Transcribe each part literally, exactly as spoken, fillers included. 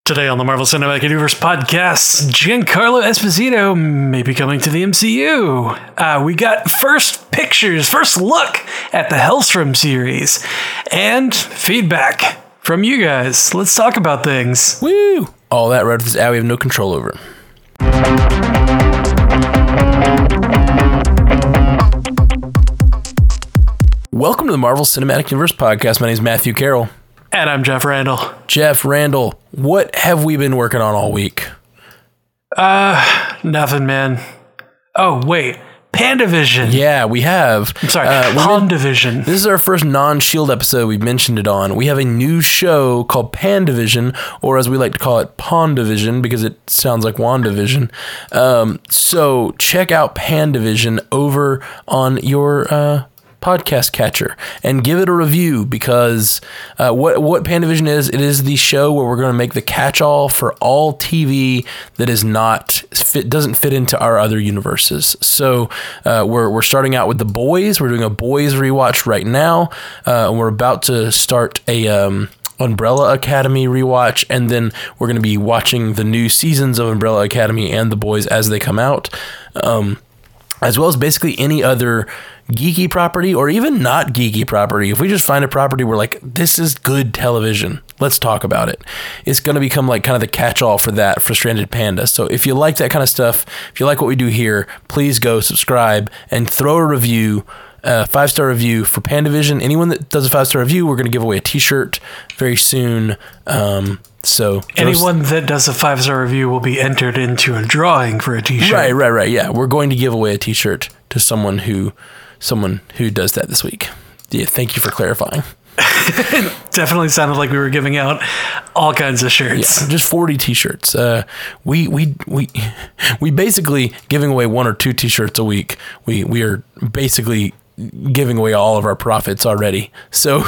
Today on the Marvel Cinematic Universe podcast, Giancarlo Esposito may be coming to the M C U. Uh, we got first pictures, first look at the Hellstrom series, and feedback from you guys. Let's talk about things. Woo! All that right off this ad we have no control over. Welcome to the Marvel Cinematic Universe podcast. My name is Matthew Carroll. And I'm Jeff Randall. Jeff Randall, what have we been working on all week? Uh, nothing, man. Oh, wait. PandaVision. Yeah, we have. I'm sorry, uh, PandaVision. This is our first non-Shield episode we've mentioned it on. We have a new show called PandaVision, or as we like to call it, PondaVision, because it sounds like WandaVision. Um, so check out PandaVision over on your uh, podcast catcher and give it a review, because uh, what what PandaVision is, it is the show where we're going to make the catch-all for all T V that is not fit doesn't fit into our other universes. So uh, we're we're starting out with The Boys. We're doing a Boys rewatch right now, uh, and we're about to start a um, Umbrella Academy rewatch, and then we're going to be watching the new seasons of Umbrella Academy and The Boys as they come out, um, as well as basically any other geeky property or even not geeky property. If we just find a property we're like, this is good television, let's talk about it. It's going to become like kind of the catch-all for that for Stranded Panda. So if you like that kind of stuff, if you like what we do here, please go subscribe and throw a review, a five-star review for PandaVision. Anyone that does a five-star review, we're going to give away a t-shirt very soon. Um, so anyone that does a five-star review will be entered into a drawing for a t-shirt. Right, right, right. Yeah, we're going to give away a t-shirt to someone who someone who does that this week. Yeah, thank you for clarifying. Definitely sounded like we were giving out all kinds of shirts. Yeah, just forty t-shirts. Uh, we we we we basically giving away one or two t-shirts a week. We we are basically giving away all of our profits already. So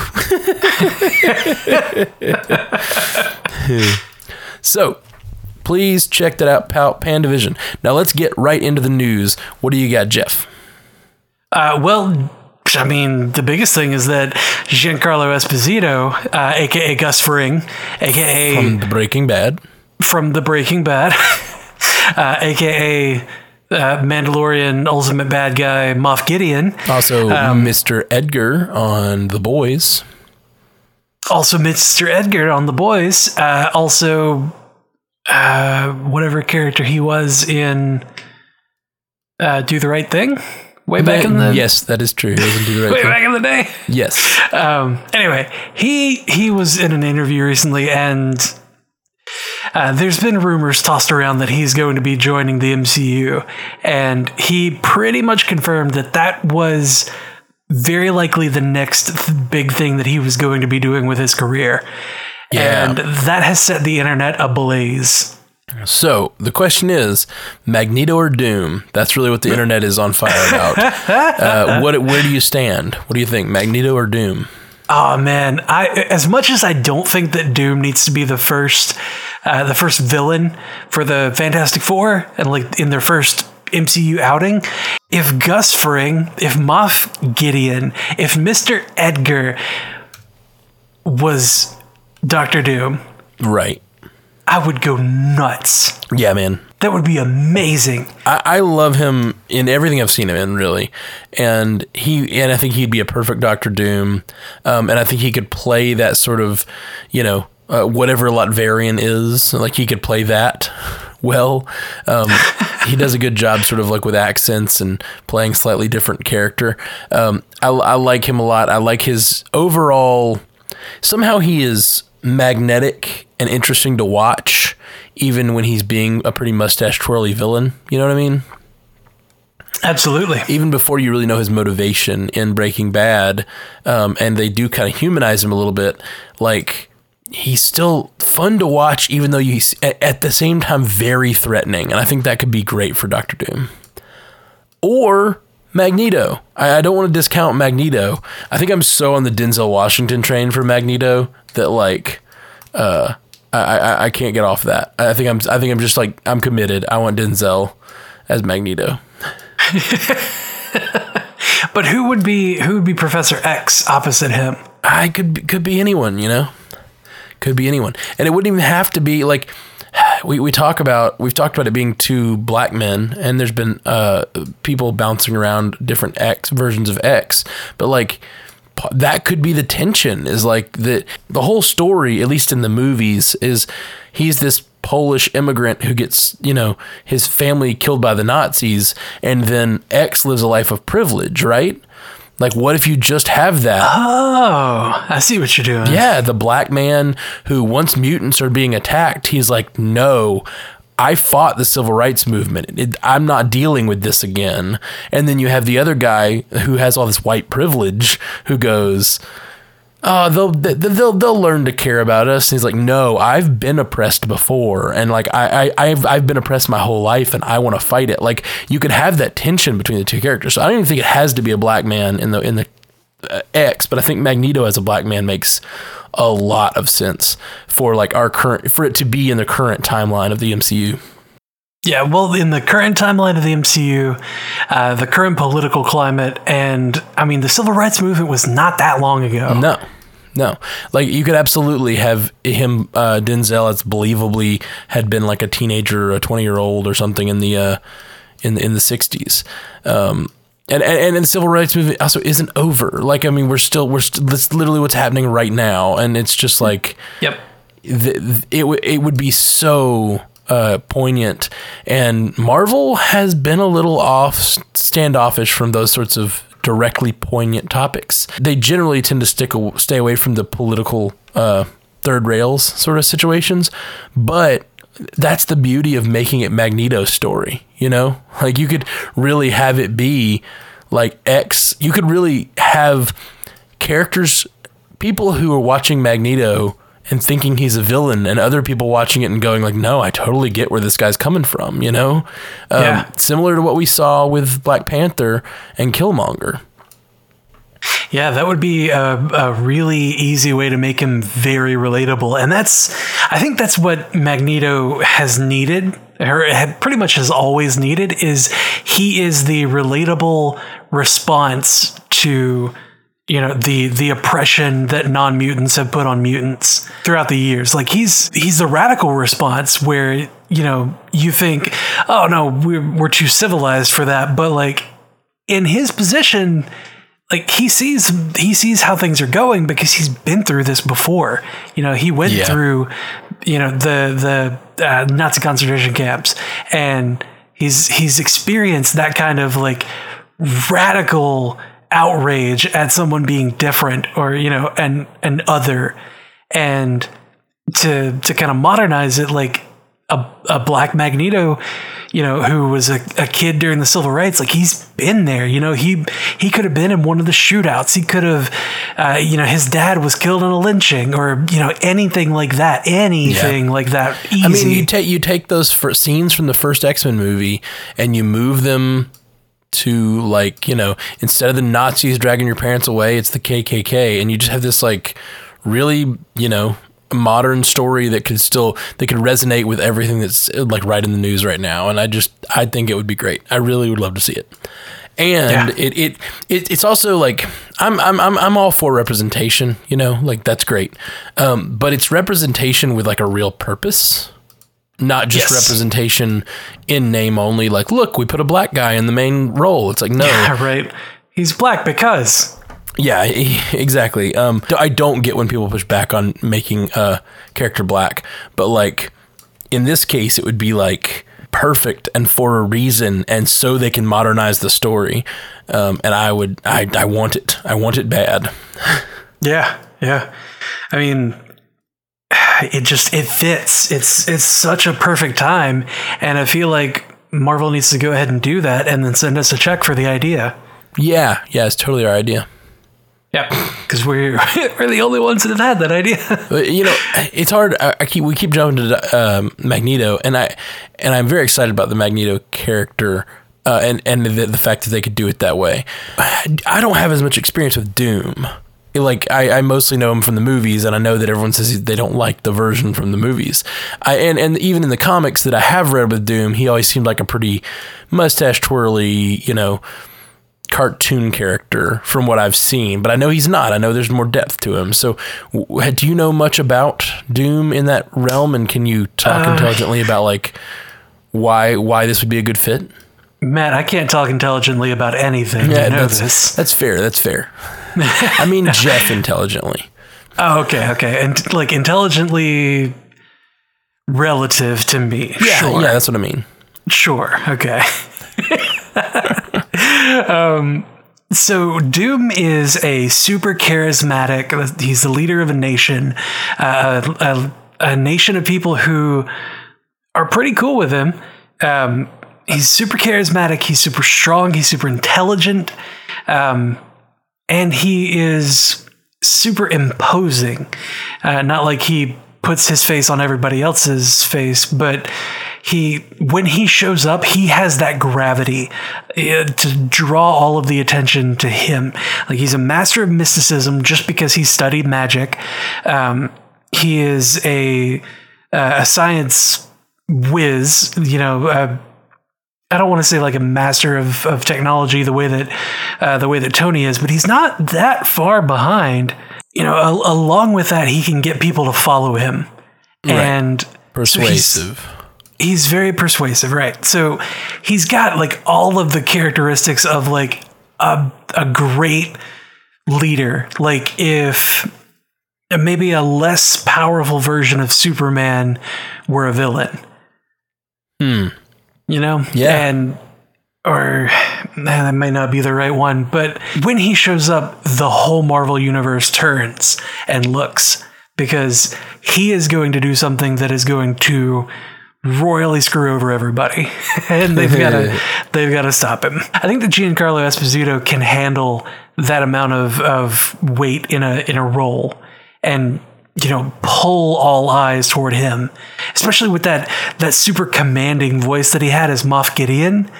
So please check that out, PandaVision. Now let's get right into the news. What do you got, Jeff? Uh, well, I mean, the biggest thing is that Giancarlo Esposito, uh, a k a. Gus Fring, a k a From the Breaking Bad. From the Breaking Bad, uh, a k a. Uh, Mandalorian ultimate bad guy, Moff Gideon. Also, um, Mister Edgar on The Boys. Also, Mister Edgar on The Boys. Uh, also, uh, whatever character he was in uh, Do the Right Thing. Way back in the yes, that is true. He doesn't do the right way thing. back in the day. Yes. Um, anyway, he he was in an interview recently, and uh, there's been rumors tossed around that he's going to be joining the M C U, and he pretty much confirmed that that was very likely the next th- big thing that he was going to be doing with his career, Yeah. and that has set the internet ablaze. So the question is, Magneto or Doom? That's really what the internet is on fire about. Uh, what? Where do you stand? What do you think, Magneto or Doom? Oh man, I as much as I don't think that Doom needs to be the first, uh, the first villain for the Fantastic Four, and like in their first M C U outing, if Gus Fring, if Moff Gideon, if Mister Edgar was Doctor Doom, Right. I would go nuts. Yeah, man. That would be amazing. I, I love him in everything I've seen him in, really, and he and I think he'd be a perfect Doctor Doom, um, and I think he could play that sort of, you know, uh, whatever Latverian is, like he could play that well. Um, he does a good job, sort of like with accents and playing slightly different character. Um, I, I like him a lot. I like his overall. Somehow he is magnetic and interesting to watch, even when he's being a pretty mustache twirly villain. You know what I mean? Absolutely. Even before you really know his motivation in Breaking Bad, um, and they do kind of humanize him a little bit, like he's still fun to watch, even though he's at the same time very threatening. And I think that could be great for Doctor Doom. Or Magneto. I, I don't want to discount Magneto. I think I'm so on the Denzel Washington train for Magneto that like, uh, I, I I can't get off that. I think I'm I think I'm just like I'm committed. I want Denzel as Magneto. But who would be who would be Professor X opposite him? I could could be anyone, you know. Could be anyone. And it wouldn't even have to be like, we, we talk about, we've talked about it being two black men, and there's been uh, people bouncing around different X versions of X, but like, that could be the tension, is like the the whole story, at least in the movies, is he's this Polish immigrant who gets, you know, his family killed by the Nazis, and then X lives a life of privilege, right? Like, what if you just have that? Oh, I see what you're doing. Yeah, the black man who, once mutants are being attacked, he's like, no, I fought the civil rights movement. It, I'm not dealing with this again. And then you have the other guy who has all this white privilege who goes, oh, they'll they'll they'll learn to care about us. And he's like, no, I've been oppressed before, and like I, I I've I've been oppressed my whole life, and I want to fight it. Like, you could have that tension between the two characters. So I don't even think it has to be a black man in the in the uh, X, but I think Magneto as a black man makes a lot of sense for like our current, for it to be in the current timeline of the M C U. Yeah, well, in the current timeline of the M C U, uh, the current political climate, and I mean, the civil rights movement was not that long ago. No, no. Like, you could absolutely have him, uh, Denzel, as believably had been like a teenager, or a twenty year old or something in the, uh, in the, in the sixties. Um, And, and and the civil rights movement also isn't over. Like, I mean, we're still we're st- that's literally what's happening right now, and it's just like, yep, the, it w- it would be so uh, poignant. And Marvel has been a little off standoffish from those sorts of directly poignant topics. They generally tend to stick a, stay away from the political uh, third rails sort of situations, but that's the beauty of making it Magneto's story, you know? Like, you could really have it be like X. You could really have characters, people who are watching Magneto and thinking he's a villain, and other people watching it and going like, no, I totally get where this guy's coming from, you know? Um, yeah. Similar to what we saw with Black Panther and Killmonger. Yeah, that would be a, a really easy way to make him very relatable. And that's, I think that's what Magneto has needed, or pretty much has always needed, is he is the relatable response to, you know, the the oppression that non-mutants have put on mutants throughout the years. Like, he's he's the radical response where, you know, you think, oh no, we're we're too civilized for that. But like, in his position, like, he sees he sees how things are going because he's been through this before. You know, he went yeah. through, you know, the the uh, Nazi concentration camps, and he's he's experienced that kind of like radical outrage at someone being different, or, you know, and and other, and to to kind of modernize it, like a a Black Magneto, you know, who was a, a kid during the civil rights, like, he's been there, you know, he he could have been in one of the shootouts. He could have, uh, you know, his dad was killed in a lynching, or, you know, anything like that, anything yeah. like that. Easy. I mean, you take you take those fir- scenes from the first X-Men movie and you move them to, like, you know, instead of the Nazis dragging your parents away, it's the K K K, and you just have this like really, you know, modern story that could still that could resonate with everything that's like right in the news right now. And I just I think it would be great. I really would love to see it. And yeah. it, it it it's also like I'm I'm I'm I'm all for representation, you know, like, that's great. Um, but it's representation with like a real purpose. Not just yes. representation in name only. Like, look, we put a black guy in the main role. It's like, no. Yeah, right. He's black because. Yeah, exactly. Um, I don't get when people push back on making a character black. But, like, in this case, it would be, like, perfect and for a reason, and so they can modernize the story. Um, and I would, I, I want it. I want it bad. Yeah, yeah. I mean, it just, it fits. It's it's such a perfect time, and I feel like Marvel needs to go ahead and do that, and then send us a check for the idea. Yeah, yeah, it's totally our idea. Yeah, because we're we're the only ones that have had that idea. You know, it's hard. I, I keep we keep jumping to um, Magneto, and I and I'm very excited about the Magneto character, uh, and and the, the fact that they could do it that way. I don't have as much experience with Doom. Like, I, I mostly know him from the movies, and I know that everyone says they don't like the version from the movies. I and, and even in the comics that I have read with Doom, he always seemed like a pretty mustache twirly, you know, cartoon character from what I've seen, but I know he's not. I know there's more depth to him. So w- do you know much about Doom in that realm, and can you talk uh, intelligently about like why why this would be a good fit? Matt, I can't talk intelligently about anything. Yeah, you know that's, this. That's fair. That's fair. I mean, Jeff intelligently. Oh, okay, okay. And like intelligently relative to me. Yeah, sure. Yeah, that's what I mean. Sure. Okay. um, so Doom is a super charismatic, he's the leader of a nation, uh, a, a nation of people who are pretty cool with him. Um, he's super charismatic. He's super strong. He's super intelligent. Um, and he is super imposing. Uh, not like he puts his face on everybody else's face, but he, when he shows up, he has that gravity uh, to draw all of the attention to him. Like he's a master of mysticism just because he studied magic. Um, he is a, uh, a science whiz, you know, uh, I don't want to say like a master of, of technology the way that uh, the way that Tony is, but he's not that far behind. You know, a, along with that, he can get people to follow him, right. and persuasive. So he's, he's very persuasive, right? So he's got like all of the characteristics of like a a great leader. Like if maybe a less powerful version of Superman were a villain. Hmm. You know? Yeah. And, or that might not be the right one, but when he shows up, the whole Marvel universe turns and looks because he is going to do something that is going to royally screw over everybody. And they've got to, they've got to stop him. I think that Giancarlo Esposito can handle that amount of, of weight in a, in a role and, you know, pull all eyes toward him, especially with that that super commanding voice that he had as Moff Gideon,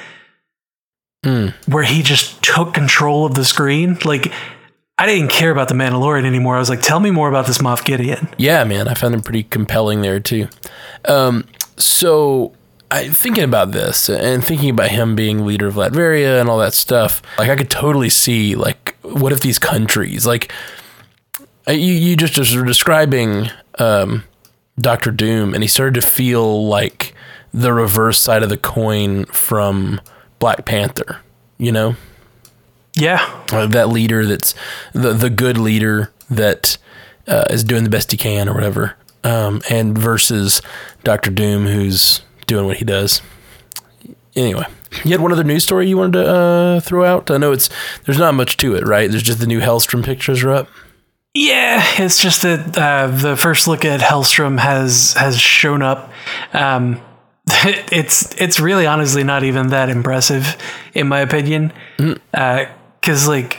mm. where he just took control of the screen. Like, I didn't care about the Mandalorian anymore. I was like, tell me more about this Moff Gideon. Yeah, man, I found him pretty compelling there too. Um, so I thinking about this and thinking about him being leader of Latveria and all that stuff, like I could totally see like, what if these countries like. You you just, just were describing um, Doctor Doom, and he started to feel like the reverse side of the coin from Black Panther, you know? Yeah. Uh, that leader that's the, the good leader that uh, is doing the best he can or whatever, um, and versus Doctor Doom who's doing what he does. Anyway, you had one other news story you wanted to uh, throw out? I know it's there's not much to it, right? There's just the new Hellstrom pictures are up. Yeah, it's just that uh, the first look at Hellstrom has has shown up. Um, it's it's really honestly not even that impressive, in my opinion, because mm. uh, like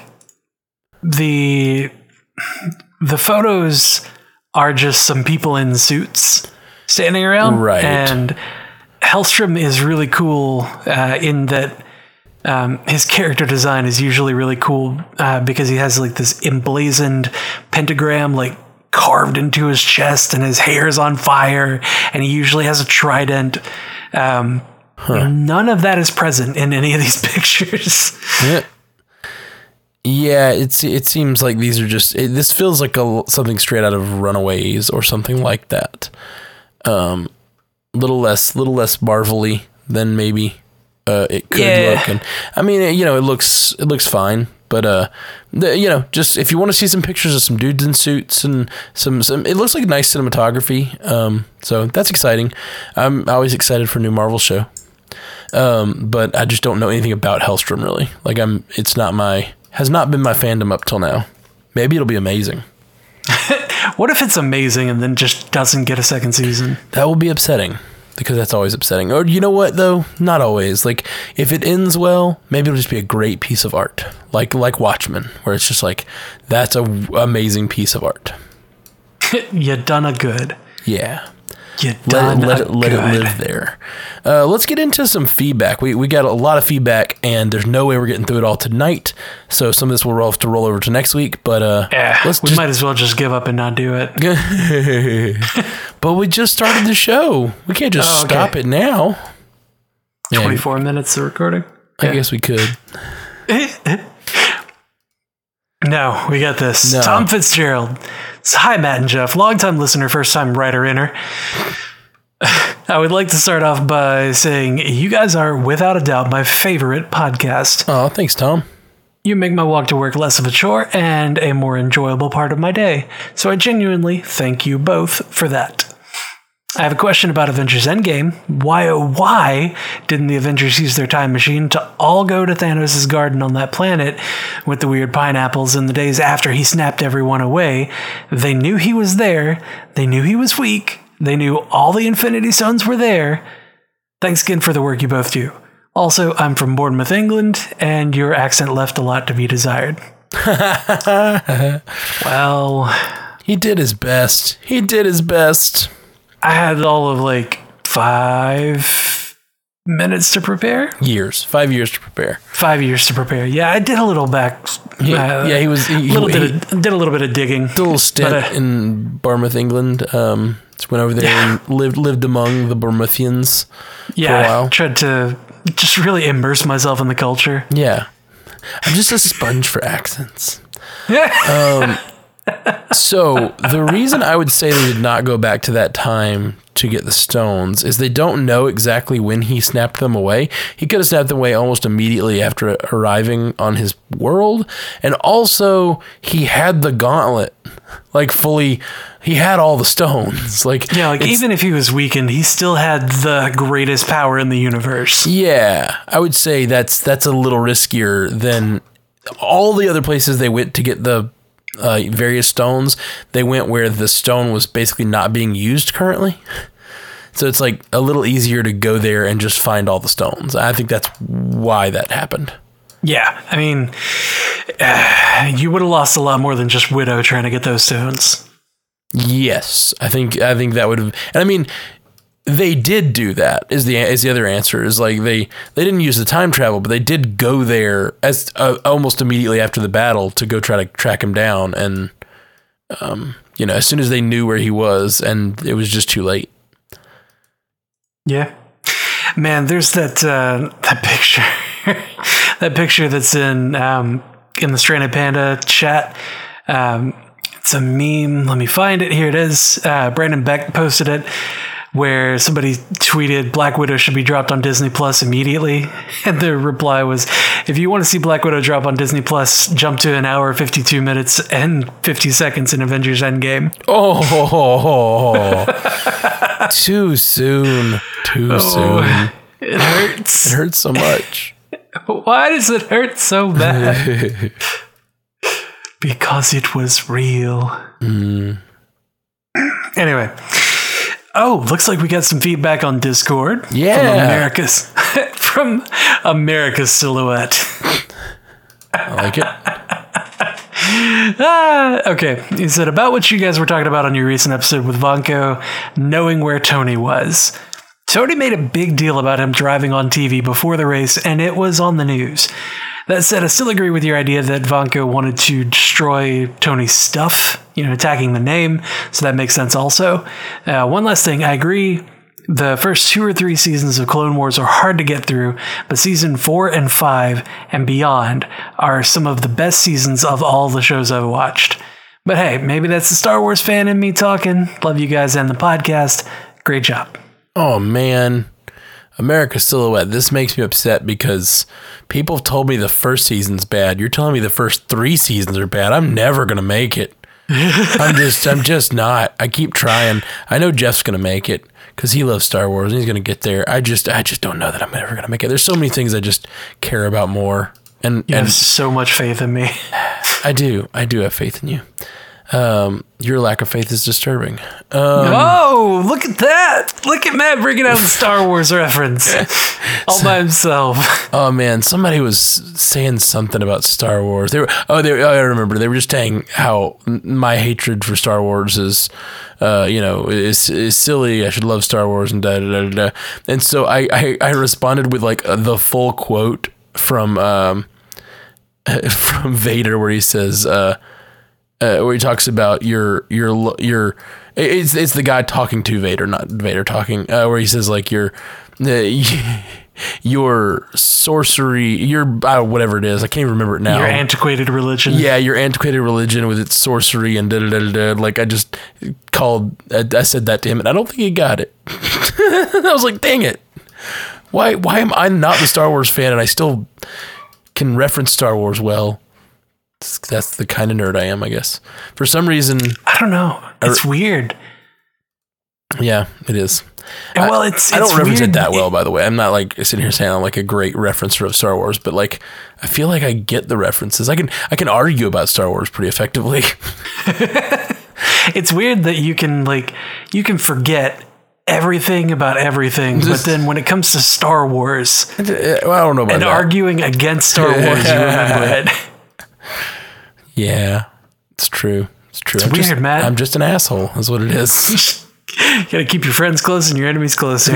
the the photos are just some people in suits standing around, right? And Hellstrom is really cool uh, in that. Um, his character design is usually really cool uh, because he has like this emblazoned pentagram like carved into his chest, and his hair is on fire, and he usually has a trident. Um, huh. None of that is present in any of these pictures. Yeah, yeah. It's it seems like these are just. It, this feels like a something straight out of Runaways or something like that. Um, little less, little less Marvel-y than maybe. Uh, it could yeah. look, and I mean, it, you know, it looks it looks fine, but uh, the, you know, just if you want to see some pictures of some dudes in suits and some, some it looks like nice cinematography. Um, so that's exciting. I'm always excited for a new Marvel show. Um, but I just don't know anything about Hellstrom really. Like I'm, it's not my has not been my fandom up till now. Maybe it'll be amazing. What if it's amazing and then just doesn't get a second season? That will be upsetting. Because that's always upsetting. Or you know what, though? Not always. Like, if it ends well, maybe it'll just be a great piece of art. Like like Watchmen, where it's just like, that's a w- amazing piece of art. You done a good. Yeah. You done let, let a it, let good. it live there. Uh, let's get into some feedback. We we got a lot of feedback, and there's no way we're getting through it all tonight. So some of this will have to roll over to next week. But uh, yeah, let's we just, might as well just give up and not do it. But we just started the show. We can't just oh, okay. stop it now. twenty-four yeah. minutes of recording. I yeah. guess we could. No, we got this. No. Tom Fitzgerald. Hi, Matt and Jeff. Longtime listener, first time writer inner. I would like to start off by saying you guys are, without a doubt, my favorite podcast. Oh, thanks, Tom. You make my walk to work less of a chore and a more enjoyable part of my day. So I genuinely thank you both for that. I have a question about Avengers Endgame. Why, oh, why didn't the Avengers use their time machine to all go to Thanos' garden on that planet with the weird pineapples in the days after he snapped everyone away? They knew he was there. They knew he was weak. They knew all the Infinity Stones were there. Thanks again for the work you both do. Also, I'm from Bournemouth, England, and your accent left a lot to be desired. Well, he did his best. He did his best. I had all of like five minutes to prepare. Years, five years to prepare. Five years to prepare. Yeah, I did a little back. He, uh, yeah, he was. He, little he, did, a, did a little bit of digging. Did a little stint but, uh, in Bournemouth, England. Um, just went over there yeah. and lived lived among the Bournemouthians yeah, for a while. Tried to just really immerse myself in the culture. Yeah, I'm just a sponge for accents. Yeah. Um, so the reason I would say they did not go back to that time to get the stones is they don't know exactly when he snapped them away. He could have snapped them away almost immediately after arriving on his world. And also he had the gauntlet, like fully, he had all the stones. Like, yeah, like even if he was weakened, he still had the greatest power in the universe. Yeah, I would say that's, that's a little riskier than all the other places they went to get the Uh, various stones. They went where the stone was basically not being used currently. So it's like a little easier to go there and just find all the stones. I think that's why that happened. Yeah, I mean, uh, you would have lost a lot more than just Widow trying to get those stones. Yes, I think I think that would have. And I mean, they did do that. Is the is the other answer? Is like they they didn't use the time travel, but they did go there as uh, almost immediately after the battle to go try to track him down. And um, you know, as soon as they knew where he was, and it was just too late. Yeah, man. There's that uh, that picture, that picture that's in um, in the Stranded Panda chat. Um, it's a meme. Let me find it. Here it is. Uh, Brandon Beck posted it, where somebody tweeted Black Widow should be dropped on Disney Plus immediately. And the reply was, if you want to see Black Widow drop on Disney Plus, jump to an hour, fifty-two minutes, and fifty seconds in Avengers Endgame. Oh, too soon. Too oh, soon. It hurts. It hurts so much. Why does it hurt so bad? Because it was real. Mm. Anyway. Oh, looks like we got some feedback on Discord. Yeah. From America's, from America's Silhouette. I like it. ah, okay. He said, about what you guys were talking about on your recent episode with Vanko, knowing where Tony was. Tony made a big deal about him driving on T V before the race, and it was on the news. That said, I still agree with your idea that Vanko wanted to destroy Tony's stuff, you know, attacking the name, so that makes sense also. Uh, one last thing, I agree, the first two or three seasons of Clone Wars are hard to get through, but season four and five and beyond are some of the best seasons of all the shows I've watched. But hey, maybe that's the Star Wars fan in me talking. Love you guys and the podcast. Great job. Oh, man. America's Silhouette. This makes me upset because people have told me the first season's bad. You're telling me the first three seasons are bad. I'm never going to make it. I'm just, I'm just not. I keep trying. I know Jeff's going to make it because he loves Star Wars and he's going to get there. I just, I just don't know that I'm ever going to make it. There's so many things I just care about more. And you and have so much faith in me. I do. I do have faith in you. Um, your lack of faith is disturbing. Um, oh, look at that. Look at Matt bringing out the Star Wars reference all by himself. Oh man, somebody was saying something about Star Wars. They were, oh, they were, oh, I remember. They were just saying how my hatred for Star Wars is, uh, you know, is, is silly. I should love Star Wars and da da da da. And so I, I, I responded with like the full quote from, um, from Vader where he says, uh, Uh, where he talks about your your your it's it's the guy talking to Vader, not Vader talking. Uh, where he says like your uh, your sorcery, your uh, whatever it is. I can't even remember it now. Your antiquated religion. Yeah, your antiquated religion with its sorcery and da da da da. Like I just called, I, I said that to him, and I don't think he got it. I was like, dang it. Why why am I not the Star Wars fan and I still can reference Star Wars well? That's the kind of nerd I am, I guess. For some reason, I don't know. It's I, weird. Yeah, it is. And well, it's, I, it's I don't reference weird. it that well, by the way. I'm not like sitting here saying I'm like a great referencer of Star Wars, but like I feel like I get the references. I can I can argue about Star Wars pretty effectively. It's weird that you can like you can forget everything about everything, Just, but then when it comes to Star Wars, well, I don't know about and that. arguing against Star Wars, you remember it. Yeah, it's true. It's true. It's I'm weird, just, man. I'm just an asshole, is what it is. You gotta keep your friends close and your enemies closer.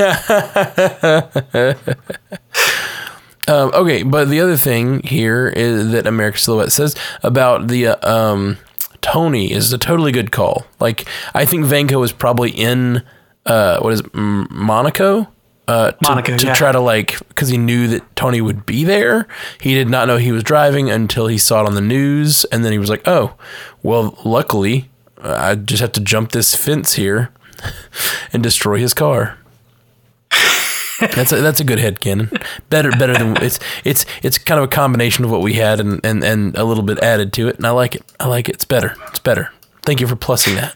um, okay, but the other thing here is that American Silhouette says about the uh, um, Tony is a totally good call. Like, I think Vanko is probably in, uh, what is it, M- Monaco? Uh, to, Monaco, to yeah. try to like, because he knew that Tony would be there. He did not know he was driving until he saw it on the news, and then he was like, "Oh, well, luckily, uh, I just have to jump this fence here and destroy his car." That's a, that's a good headcanon. Better better than it's it's it's kind of a combination of what we had and, and, and a little bit added to it, and I like it. I like it. It's better. It's better. Thank you for plussing that.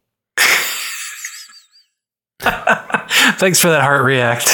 Thanks for that heart react.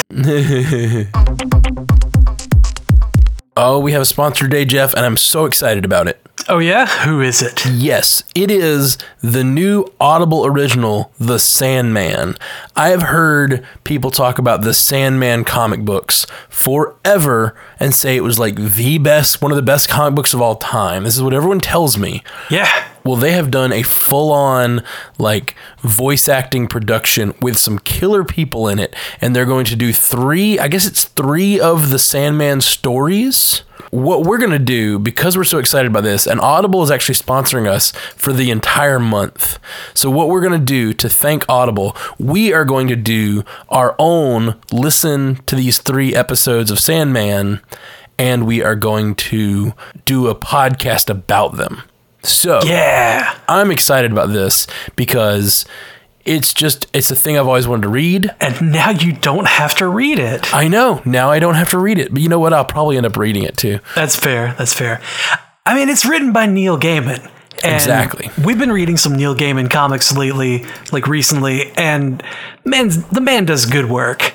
Oh, we have a sponsor today, Jeff, and I'm so excited about it. Oh, yeah? Who is it? Yes, it is the new Audible original, The Sandman. I have heard people talk about the Sandman comic books forever and say it was like the best, one of the best comic books of all time. This is what everyone tells me. Yeah. Well, they have done a full-on, like, voice acting production with some killer people in it, and they're going to do three, I guess it's three of the Sandman stories. What we're going to do, because we're so excited about this, and Audible is actually sponsoring us for the entire month. So what we're going to do to thank Audible, we are going to do our own listen to these three episodes of Sandman, and we are going to do a podcast about them. So yeah, I'm excited about this because it's just, it's a thing I've always wanted to read. And now you don't have to read it. I know. Now I don't have to read it. But you know what? I'll probably end up reading it too. That's fair. That's fair. I mean, it's written by Neil Gaiman. And exactly. We've been reading some Neil Gaiman comics lately, like recently, and man, the man does good work.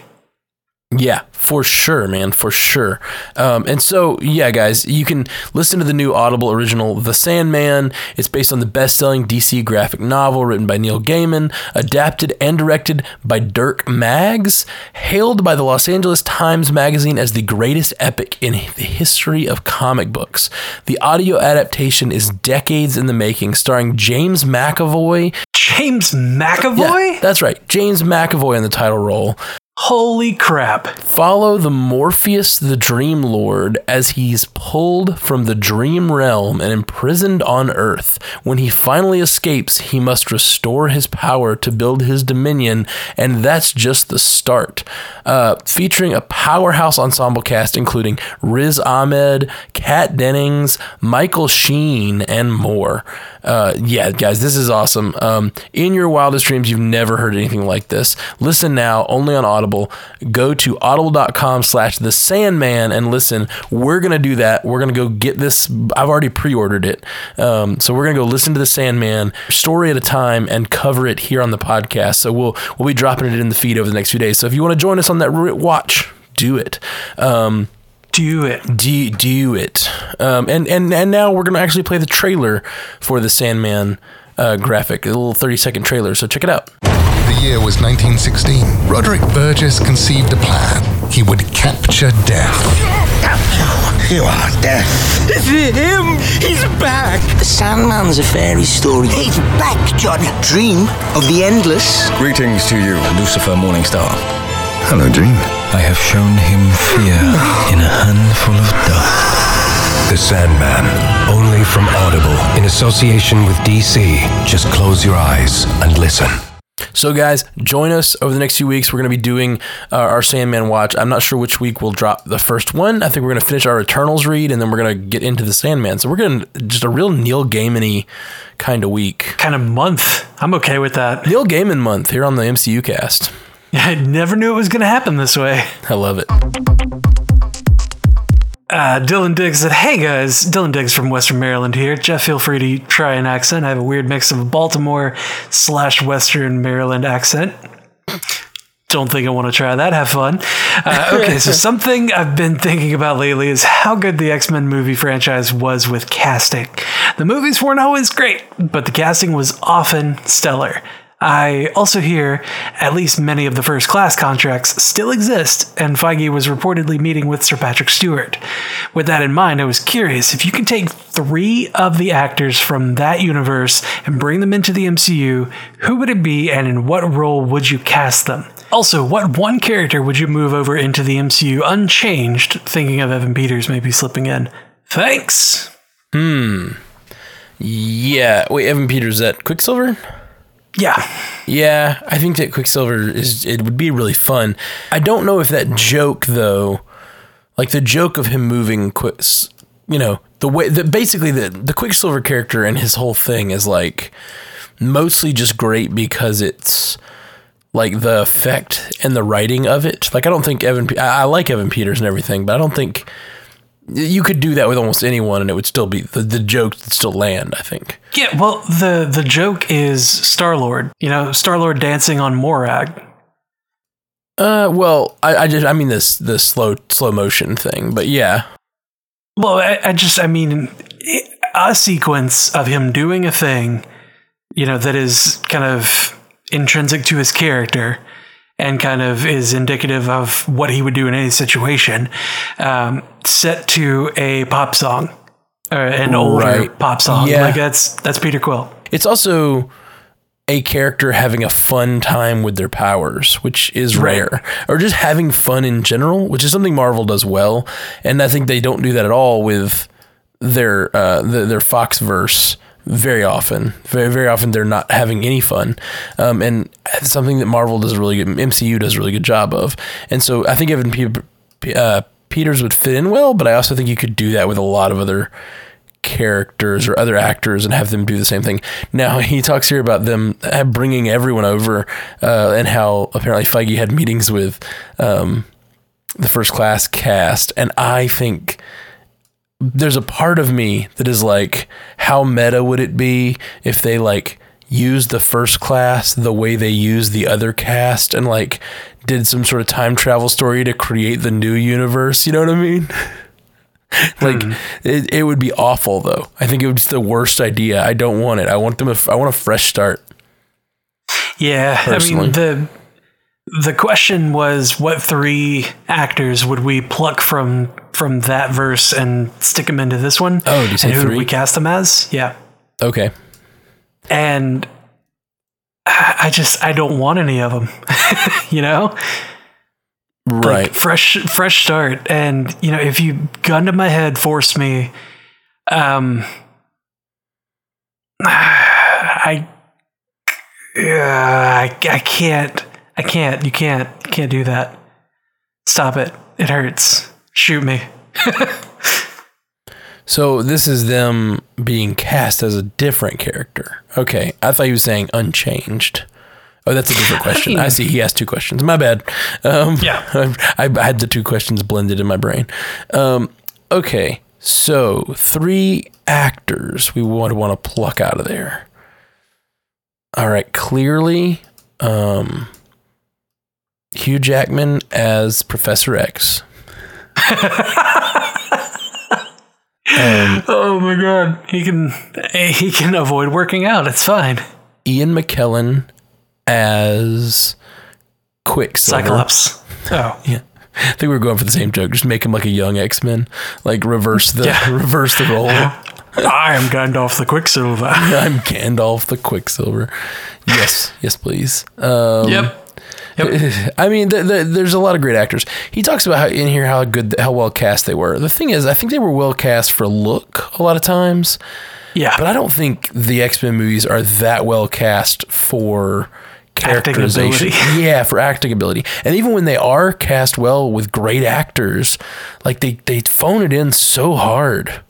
Yeah, for sure, man, for sure. Um, and so, yeah, guys, you can listen to the new Audible original, The Sandman. It's based on the best-selling D C graphic novel written by Neil Gaiman, adapted and directed by Dirk Maggs, hailed by the Los Angeles Times Magazine as the greatest epic in the history of comic books. The audio adaptation is decades in the making, starring James McAvoy. James McAvoy? Yeah, that's right, James McAvoy in the title role. Holy crap. Follow the Morpheus the Dream Lord as he's pulled from the dream realm and imprisoned on Earth. When he finally escapes, he must restore his power to build his dominion, and that's just the start. Uh, featuring a powerhouse ensemble cast including Riz Ahmed, Kat Dennings, Michael Sheen, and more. Uh, yeah, guys, this is awesome. Um, in your wildest dreams, you've never heard anything like this. Listen now, only on Audible. Go to audible.com slash the Sandman and listen. We're going to do that. We're going to go get this. I've already pre-ordered it. Um, so we're going to go listen to the Sandman story at a time and cover it here on the podcast. So we'll, we'll be dropping it in the feed over the next few days. So if you want to join us on that watch, do it. Um, Do it. Do, do it. Um, and, and, and now we're going to actually play the trailer for the Sandman uh, graphic, a little thirty-second trailer. So check it out. The year was nineteen sixteen. Roderick Burgess conceived a plan. He would capture Death. You are Death. It's him! He's back! The Sandman's a fairy story. He's back, John. Dream of the endless. Greetings to you, Lucifer Morningstar. Hello, Dream. I have shown him fear in a handful of dust. The Sandman, only from Audible, in association with D C. Just close your eyes and listen. So, guys, join us over the next few weeks. We're going to be doing uh, our Sandman watch. I'm not sure which week we'll drop the first one. I think we're going to finish our Eternals read, and then we're going to get into the Sandman. So we're going to just a real Neil Gaiman-y kind of week. Kind of month. I'm okay with that. Neil Gaiman month here on the M C U cast. I never knew it was going to happen this way. I love it. Uh, Dylan Diggs said, hey guys, Dylan Diggs from Western Maryland here. Jeff, feel free to try an accent. I have a weird mix of a Baltimore slash Western Maryland accent. Don't think I want to try that. Have fun. Uh, okay, so something I've been thinking about lately is how good the X-Men movie franchise was with casting. The movies weren't always great, but the casting was often stellar. I also hear at least many of the First Class contracts still exist, and Feige was reportedly meeting with Sir Patrick Stewart. With that in mind, I was curious if you could take three of the actors from that universe and bring them into the M C U, who would it be and in what role would you cast them? Also, what one character would you move over into the M C U unchanged, thinking of Evan Peters maybe slipping in? Thanks! Hmm. Yeah. Wait, Evan Peters, is that Quicksilver? Yeah. Yeah, I think that Quicksilver is, it would be really fun. I don't know if that joke, though, like the joke of him moving, quick, you know, the way that basically the, the Quicksilver character and his whole thing is like mostly just great because it's like the effect and the writing of it. Like, I don't think Evan, I, I like Evan Peters and everything, but I don't think you could do that with almost anyone and it would still be, the, the joke would still land, I think. Yeah, well, the, the joke is Star-Lord. You know, Star-Lord dancing on Morag. Uh, well, I, I just, I mean this, the slow, slow motion thing, but yeah. Well, I, I just, I mean, a sequence of him doing a thing, you know, that is kind of intrinsic to his character and kind of is indicative of what he would do in any situation, um, set to a pop song, or an older right. pop song. Yeah. Like that's that's Peter Quill. It's also a character having a fun time with their powers, which is rare, right. Or just having fun in general, which is something Marvel does well, and I think they don't do that at all with their uh, the, their Foxverse. Very often, very, very often they're not having any fun. Um, and it's something that Marvel does really good, M C U does a really good job of. And so I think Evan P- uh, Peters would fit in well, but I also think you could do that with a lot of other characters or other actors and have them do the same thing. Now, he talks here about them bringing everyone over uh, and how apparently Feige had meetings with um, the First Class cast. And I think there's a part of me that is like, how meta would it be if they like used the First Class the way they used the other cast and like did some sort of time travel story to create the new universe? You know what I mean? Like hmm. it, it would be awful though. I think it would be the worst idea. I don't want it. I want them. A, I want a fresh start. Yeah. Personally. I mean, the, The question was, what three actors would we pluck from from that verse and stick them into this one? Oh, did you say and who three? would we cast them as? Yeah. Okay. And I just, I don't want any of them, you know? Right. Like fresh, fresh start. And, you know, if you gun to my head, force me, um, I, uh, I, I can't. I can't. You can't. You can't do that. Stop it. It hurts. Shoot me. So this is them being cast as a different character. Okay. I thought he was saying unchanged. Oh, that's a different question. I see. He asked two questions. My bad. Um, yeah. I, I had the two questions blended in my brain. Um, okay. So three actors we would want to pluck out of there. All right. Clearly, um, Hugh Jackman as Professor X. um, oh my god, he can he can avoid working out. It's fine. Ian McKellen as Quicksilver. Cyclops. Oh yeah, I think we were going for the same joke. Just make him like a young X-Men, like reverse the yeah. reverse the role. I am Gandalf the Quicksilver. I'm Gandalf the Quicksilver. Yes, yes, please. Um, yep. Yep. I mean, the, the, there's a lot of great actors. He talks about how in here how good, how well cast they were. The thing is, I think they were well cast for look a lot of times. Yeah, but I don't think the X-Men movies are that well cast for characterization. Yeah, for acting ability. And even when they are cast well with great actors, like they, they phone it in so hard.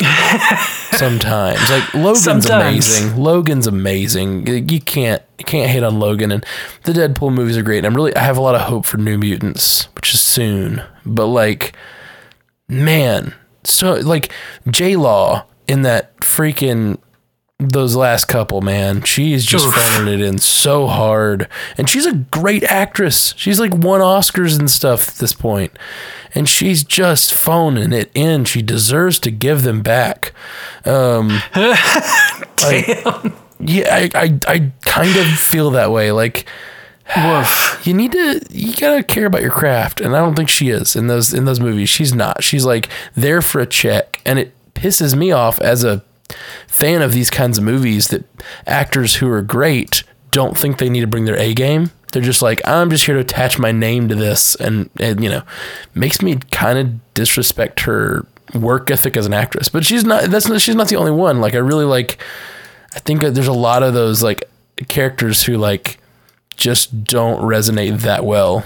Sometimes. Like Logan's Sometimes. amazing. Logan's amazing. You can't you can't hate on Logan, and the Deadpool movies are great. And I'm really I have a lot of hope for New Mutants, which is soon. But like man, so like J-Law in that freaking those last couple, man, she's just Oof. phoning it in so hard. And she's a great actress. She's like won Oscars and stuff at this point. And she's just phoning it in. She deserves to give them back. Um, Damn. Like, yeah, I, I, I kind of feel that way. Like, Woof. you need to, you gotta care about your craft. And I don't think she is in those, in those movies. She's not. She's like there for a check. And it pisses me off as a fan of these kinds of movies that actors who are great don't think they need to bring their A game. They're just like, I'm just here to attach my name to this, and, and you know, makes me kind of disrespect her work ethic as an actress. But she's not. That's not. She's not the only one. Like I really like. I think there's a lot of those like characters who like just don't resonate that well.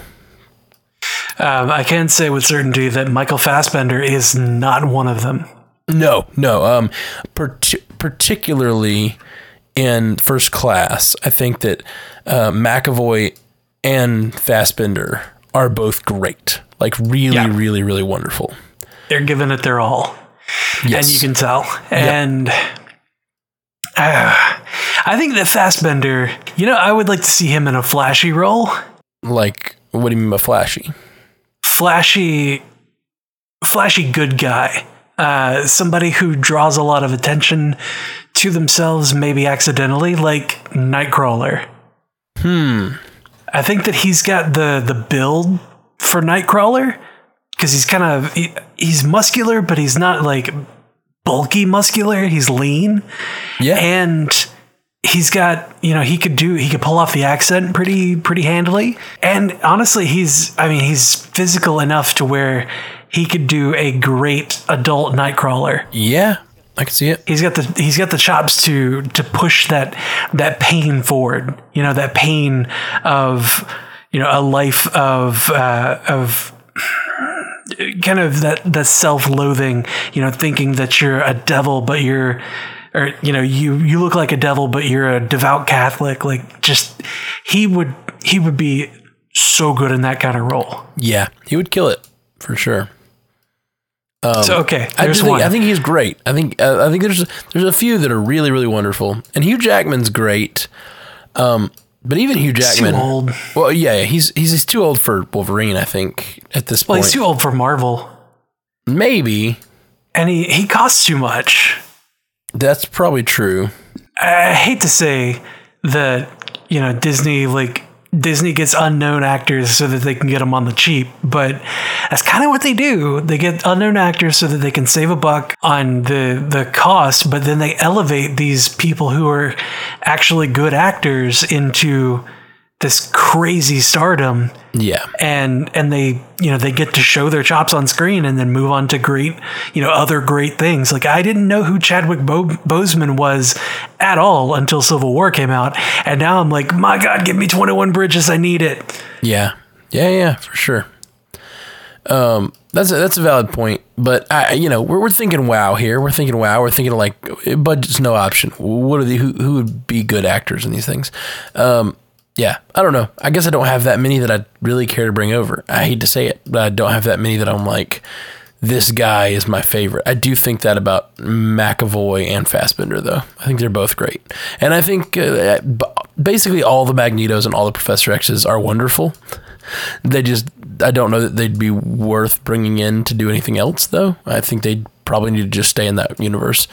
Um, I can say with certainty that Michael Fassbender is not one of them. No, no. Um, part- particularly in First Class, I think that uh, McAvoy and Fassbender are both great. Like really, yeah. really, really wonderful. They're giving it their all. Yes. And you can tell. And yep. uh, I think that Fassbender, you know, I would like to see him in a flashy role. Like, what do you mean by flashy? Flashy, flashy good guy. Uh, somebody who draws a lot of attention to themselves, maybe accidentally, like Nightcrawler. Hmm. I think that he's got the the build for Nightcrawler because he's kind of he, he's muscular, but he's not like bulky muscular. He's lean. Yeah. And he's got, you know, he could do he could pull off the accent pretty pretty handily. And honestly, he's I mean, he's physical enough to where he could do a great adult Nightcrawler. Yeah, I can see it. He's got the he's got the chops to to push that that pain forward. You know, that pain of, you know, a life of uh, of kind of that that self-loathing. You know, thinking that you're a devil, but you're, or you know, you you look like a devil, but you're a devout Catholic. Like, just he would he would be so good in that kind of role. Yeah, he would kill it for sure. Um, so okay, I, there's think, one. I think he's great. I think uh, I think there's there's a few that are really really wonderful, and Hugh Jackman's great. Um, but even Hugh Jackman, he's too old. Well, yeah, he's he's he's too old for Wolverine. I think at this well, point, he's too old for Marvel. Maybe, and he he costs too much. That's probably true. I hate to say that, you know, Disney like. Disney gets unknown actors so that they can get them on the cheap, but that's kind of what they do. They get unknown actors so that they can save a buck on the the cost, but then they elevate these people who are actually good actors into this crazy stardom. Yeah. And and they, you know, they get to show their chops on screen and then move on to great, you know, other great things. Like, I didn't know who Chadwick Bo- Boseman was at all until Civil War came out. And now I'm like, my God, give me twenty-one Bridges. I need it. Yeah. Yeah, yeah, for sure. Um, that's a, that's a valid point, but I, you know, we're we're thinking WoW here. We're thinking WoW. We're thinking like budget's no option. What are the who who would be good actors in these things? Um, yeah, I don't know. I guess I don't have that many that I really care to bring over. I hate to say it, but I don't have that many that I'm like, this guy is my favorite. I do think that about McAvoy and Fassbender, though. I think they're both great, and I think uh, basically all the Magnetos and all the Professor X's are wonderful. They just, I don't know that they'd be worth bringing in to do anything else, though. I think they'd probably need to just stay in that universe.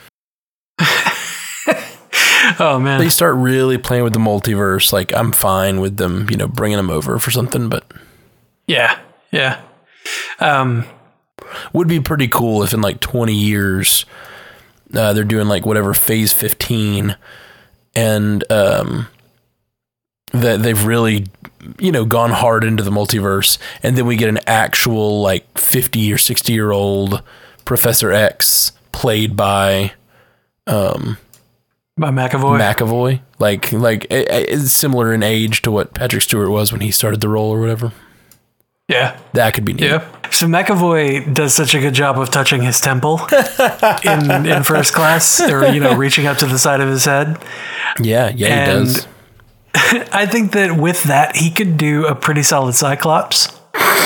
Oh, man. They start really playing with the multiverse. Like, I'm fine with them, you know, bringing them over for something, but. Yeah, yeah. Um, would be pretty cool if in like twenty years, uh, they're doing like whatever phase fifteen, and um, that they've really, you know, gone hard into the multiverse, and then we get an actual like fifty or sixty year old Professor X played by, um, By McAvoy. McAvoy, like like it, it's similar in age to what Patrick Stewart was when he started the role or whatever. Yeah, that could be neat. Yeah. So McAvoy does such a good job of touching his temple in in First Class, or you know, reaching up to the side of his head. Yeah, yeah, and he does. I think that with that, he could do a pretty solid Cyclops.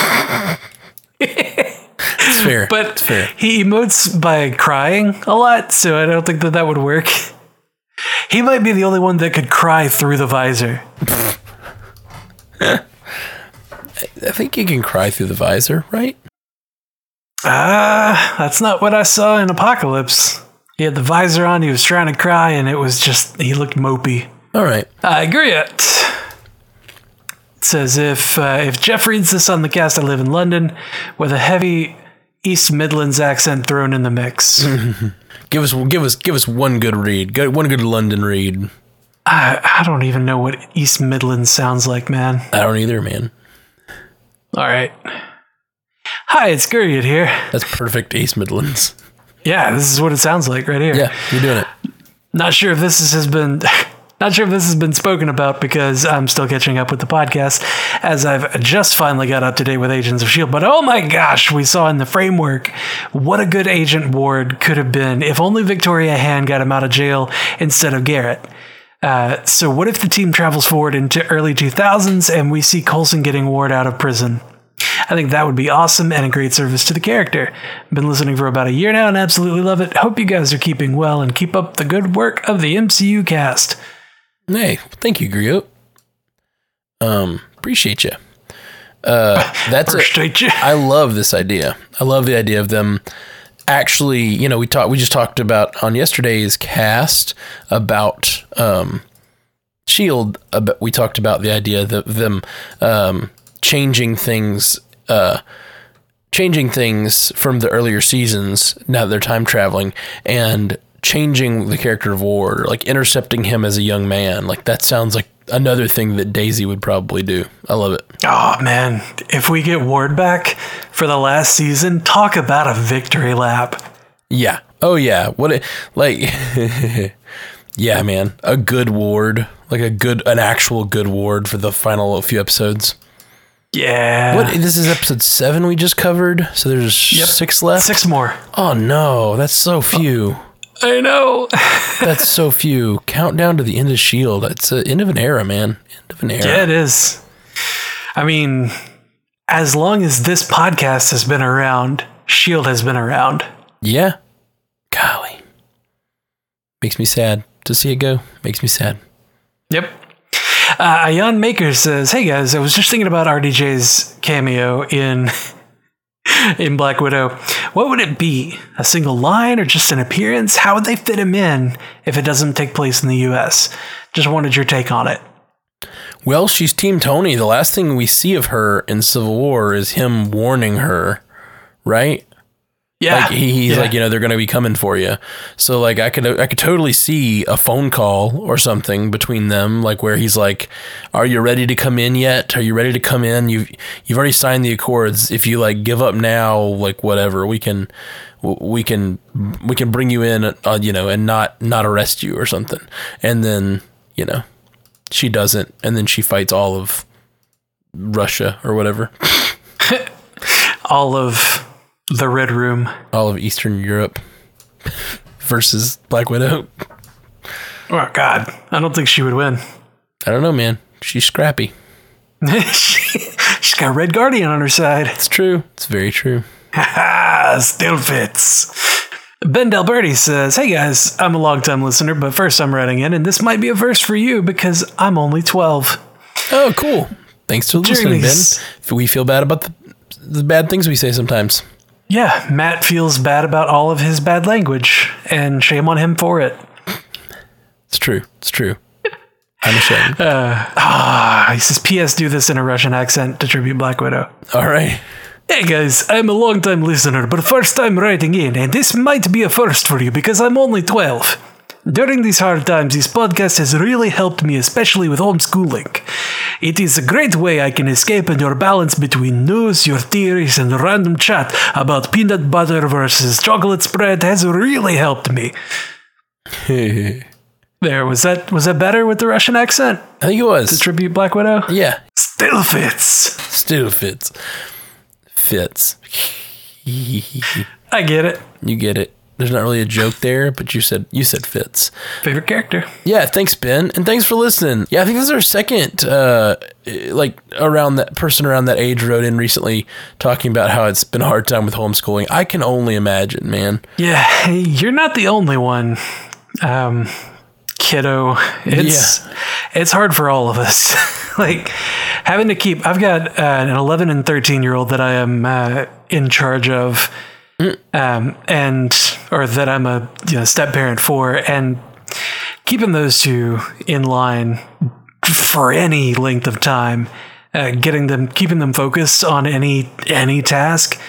It's fair, but it's fair. He emotes by crying a lot, so I don't think that that would work. He might be the only one that could cry through the visor. I think you can cry through the visor, right? Ah, uh, that's not what I saw in Apocalypse. He had the visor on, he was trying to cry, and it was just, he looked mopey. All right. I agree. It says, if, uh, if Jeff reads this on the cast, I live in London, with a heavy East Midlands accent thrown in the mix. Give us, give us, give us one good read. Go, one good London read. I, I don't even know what East Midlands sounds like, man. I don't either, man. All right. Hi, it's Gurriot here. That's perfect East Midlands. Yeah, this is what it sounds like right here. Yeah, you're doing it. Not sure if this is, has been, not sure if this has been spoken about because I'm still catching up with the podcast, as I've just finally got up to date with Agents of S H I E L D. But oh my gosh, we saw in the framework what a good Agent Ward could have been if only Victoria Hand got him out of jail instead of Garrett. Uh, so what if the team travels forward into early two thousands and we see Coulson getting Ward out of prison? I think that would be awesome and a great service to the character. Been listening for about a year now and absolutely love it. Hope you guys are keeping well and keep up the good work of the M C U cast. Hey, thank you, Griot. Um, appreciate you. Uh, that's appreciate a, you. I love this idea. I love the idea of them actually, you know, we talked, we just talked about on yesterday's cast about um, S H I E L D. About, we talked about the idea of them um, changing things, uh, changing things from the earlier seasons now that they're time traveling and changing the character of Ward, or like intercepting him as a young man. Like that sounds like another thing that Daisy would probably do. I love it. Oh man, if we get Ward back for the last season, talk about a victory lap. Yeah. Oh yeah. What it like yeah, man. A good Ward. Like a good an actual good Ward for the final few episodes. Yeah. What this is episode seven we just covered, so there's yep. six left? Six more. Oh no, that's so few. I know. That's so few. Countdown to the end of S H I E L D. It's the end of an era, man. End of an era. Yeah, it is. I mean, as long as this podcast has been around, S H I E L D has been around. Yeah. Golly. Makes me sad to see it go. Makes me sad. Yep. Uh, Ayan Maker says, hey guys, I was just thinking about R D J's cameo in in Black Widow. What would it be? A single line or just an appearance? How would they fit him in if it doesn't take place in the U S? Just wanted your take on it. Well, she's Team Tony. The last thing we see of her in Civil War is him warning her, right? Yeah. Like he, he's yeah. like, you know, they're going to be coming for you. So like I could I could totally see a phone call or something between them, like where he's like, "Are you ready to come in yet? Are you ready to come in? You've you've already signed the accords. If you like give up now, like whatever, we can we can we can bring you in, uh, you know, and not not arrest you or something." And then, you know, she doesn't, and then she fights all of Russia or whatever. all of the Red Room. All of Eastern Europe versus Black Widow. Oh, God. I don't think she would win. I don't know, man. She's scrappy. she, she's got Red Guardian on her side. It's true. It's very true. Ha still fits. Ben Delberti says, hey guys, I'm a long-time listener, but first I'm writing in, and this might be a verse for you because I'm only twelve. Oh, cool. Thanks for listening, Ben. We feel bad about the, the bad things we say sometimes. Yeah, Matt feels bad about all of his bad language, and shame on him for it. It's true. It's true. I'm ashamed. Uh, ah, he says, P S do this in a Russian accent to tribute Black Widow. All right. Hey guys, I'm a long-time listener, but first time writing in, and this might be a first for you because I'm only twelve. During these hard times, this podcast has really helped me, especially with homeschooling. It is a great way I can escape in your balance between news, your theories, and random chat about peanut butter versus chocolate spread has really helped me. There, was that was that better with the Russian accent? I think it was. To tribute Black Widow? Yeah. Still fits. Still fits. Fits. I get it. You get it. There's not really a joke there, but you said you said fits. Favorite character. Yeah, thanks, Ben, and thanks for listening. Yeah, I think this is our second, uh, like around that person around that age wrote in recently talking about how it's been a hard time with homeschooling. I can only imagine, man. Yeah, you're not the only one, um, kiddo. It's yeah. it's hard for all of us. Like having to keep. I've got uh, an eleven and thirteen year old that I am uh, in charge of. Um, and, or that I'm a you know, step parent for, and keeping those two in line for any length of time, uh, getting them, keeping them focused on any, any task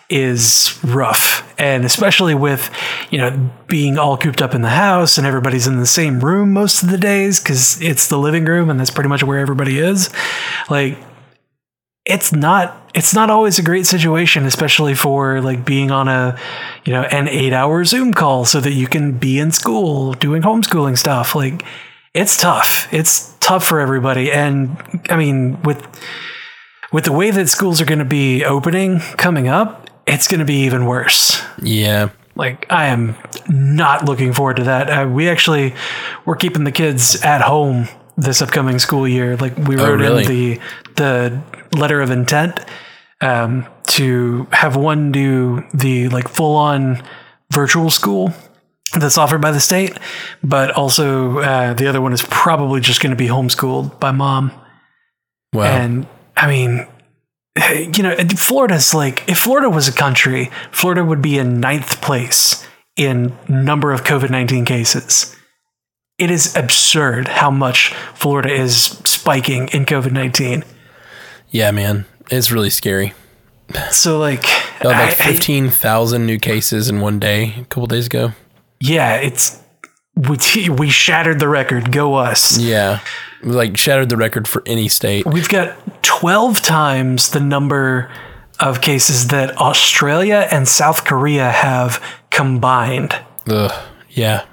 is rough. And especially with, you know, being all cooped up in the house and everybody's in the same room most of the days, cause it's the living room and that's pretty much where everybody is. Like, it's not, it's not always a great situation, especially for like being on a, you know, an eight hour Zoom call so that you can be in school doing homeschooling stuff. Like it's tough. It's tough for everybody. And I mean, with, with the way that schools are going to be opening coming up, it's going to be even worse. Yeah. Like I am not looking forward to that. Uh, we actually, we're keeping the kids at home this upcoming school year. Like we wrote oh, really? in the, the letter of intent um, to have one do the like full on virtual school that's offered by the state, but also uh, the other one is probably just going to be homeschooled by mom. Wow. And I mean, you know, Florida's like, if Florida was a country, Florida would be in ninth place in number of COVID nineteen cases. It is absurd how much Florida is spiking in COVID nineteen. Yeah, man. It's really scary. So, like... Oh, like fifteen thousand new cases in one day a couple days ago. Yeah, it's... We, we shattered the record. Go us. Yeah. Like, shattered the record for any state. We've got twelve times the number of cases that Australia and South Korea have combined. Ugh. Yeah.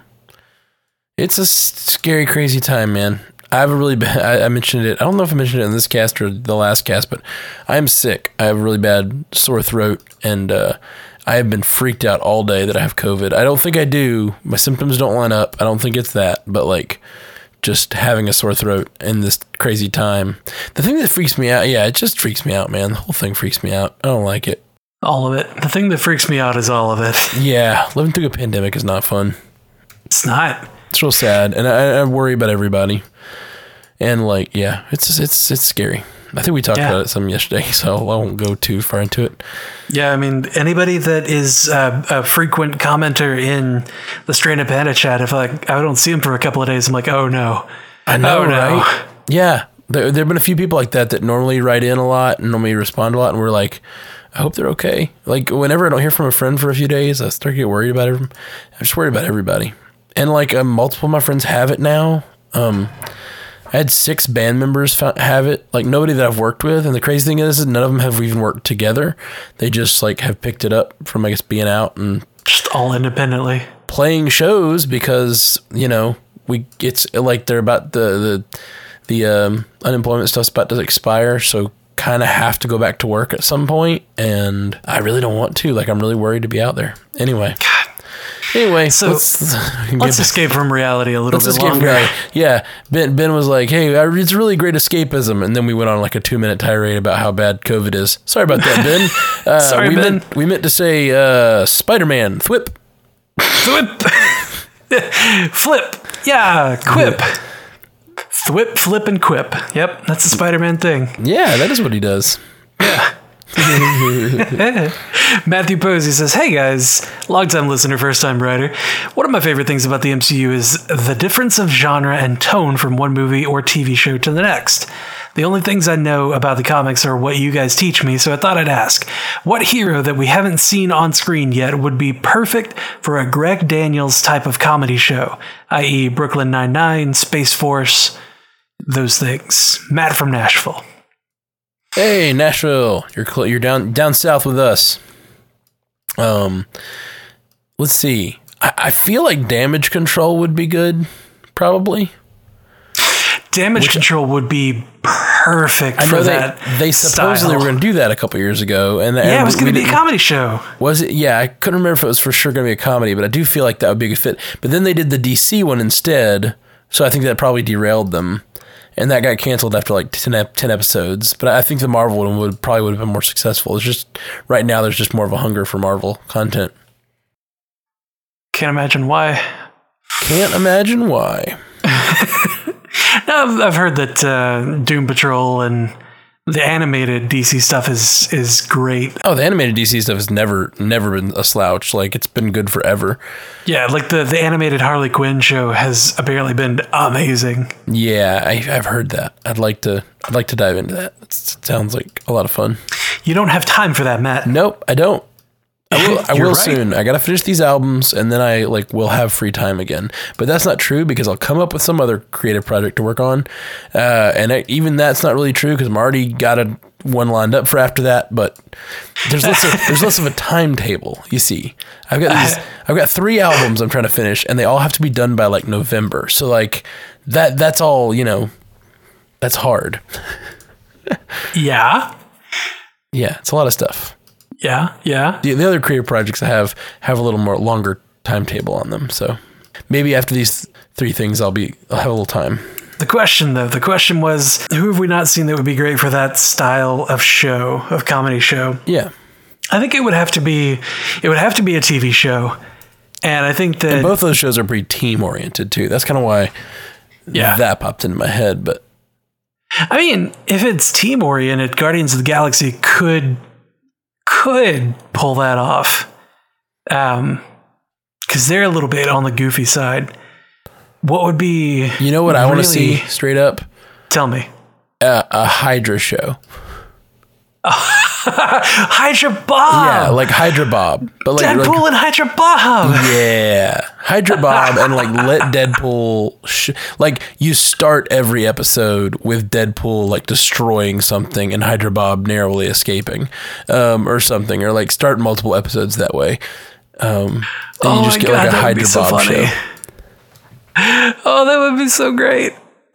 It's a scary, crazy time, man. I have a really bad, I, I mentioned it. I don't know if I mentioned it in this cast or the last cast, but I'm sick. I have a really bad sore throat, and uh, I have been freaked out all day that I have COVID. I don't think I do. My symptoms don't line up. I don't think it's that, but like just having a sore throat in this crazy time. The thing that freaks me out, yeah, it just freaks me out, man. The whole thing freaks me out. I don't like it. All of it. The thing that freaks me out is all of it. Yeah, living through a pandemic is not fun. It's not. It's real sad, and I, I worry about everybody. And like, yeah, it's it's it's scary. I think we talked yeah. about it some yesterday, so I won't go too far into it. Yeah, I mean, anybody that is uh, a frequent commenter in the Stranded Panda chat, if like I don't see them for a couple of days, I'm like, oh no, I know, oh, no. right? Yeah, there there've been a few people like that that normally write in a lot and normally respond a lot, and we're like, I hope they're okay. Like whenever I don't hear from a friend for a few days, I start to get worried about it. I'm just worried about everybody. And like uh, multiple of my friends have it now. Um, I had six band members have it, like nobody that I've worked with. And the crazy thing is, is none of them have even worked together. They just like have picked it up from, I guess, being out and just all independently playing shows because, you know, we, it's like they're about the, the, the, um, unemployment stuff's about to expire. So kind of have to go back to work at some point. And I really don't want to, like, I'm really worried to be out there anyway. God. Anyway, so let's, let's escape from reality a little let's bit escape longer. From reality. Yeah, Ben Ben was like, "Hey, it's really great escapism," and then we went on like a two minute tirade about how bad COVID is. Sorry about that, Ben. Uh, Sorry, we Ben. Meant, we meant to say uh, Spider-Man. Thwip. Thwip. Flip. Yeah. Quip. Yeah. Thwip, flip, and quip. Yep, that's the Spider-Man thing. Yeah, that is what he does. Yeah. Matthew Posey says, hey guys, long-time listener, first-time writer. One of my favorite things about the M C U is the difference of genre and tone from one movie or T V show to the next. The only things I know about the comics are what you guys teach me, so I thought I'd ask, what hero that we haven't seen on screen yet would be perfect for a Greg Daniels type of comedy show, that is. Brooklyn Nine-Nine, Space Force, those things. Matt from Nashville. Hey, Nashville, you're cl- you're down down south with us. Um, let's see. I, I feel like Damage Control would be good. probably. Damage Which, control would be perfect I for know that. they, they supposedly style. were going to do that a couple years ago, and Yeah, and it was going to we be a didn't- comedy show. Was it? Yeah, I couldn't remember if it was for sure going to be a comedy, but I do feel like that would be a good fit. But then they did the D C one instead, so I think that probably derailed them, and that got canceled after like ten, ep- ten episodes. But I think the Marvel one would probably would have been more successful. It's just right now there's just more of a hunger for Marvel content. Can't imagine why. Can't imagine why. No, I've, I've heard that uh, Doom Patrol and the animated D C stuff is is great. Oh, the animated D C stuff has never never been a slouch. Like it's been good forever. Yeah, like the, the animated Harley Quinn show has apparently been amazing. Yeah, I, I've heard that. I'd like to. I'd like to dive into that. It sounds like a lot of fun. You don't have time for that, Matt. Nope, I don't. I will, I You're will right. soon. I gotta finish these albums, and then I like will have free time again. But that's not true because I'll come up with some other creative project to work on, uh, and I, even that's not really true because I'm already got a one lined up for after that. But there's less of, there's less of a timetable. You see, I've got these, I've got three albums I'm trying to finish, and they all have to be done by like November. So like that that's all you know. That's hard. Yeah, Yeah, it's a lot of stuff. yeah, yeah. The, the other creative projects I have have a little more longer timetable on them. So maybe after these three things, I'll be I'll have a little time. The question, though, the question was, who have we not seen that would be great for that style of show, of comedy show? Yeah. I think it would have to be, it would have to be a T V show, and I think that And both of those shows are pretty team oriented too. That's kind of why Yeah. that popped into my head. But I mean, if it's team oriented, Guardians of the Galaxy could could pull that off, um, because they're a little bit on the goofy side. What would be? you know what I want to really- see straight up? Tell me, Uh, a Hydra show. Hydra Bob. Yeah, like Hydra Bob, but like, Deadpool like and Hydra Bob. yeah, Hydra Bob, and like let Deadpool sh- like you start every episode with Deadpool like destroying something and Hydra Bob narrowly escaping, um, or something, or like start multiple episodes that way. Um, and Oh you just my get God, like a that would be Hydra so Bob funny. show. Oh, that would be so great.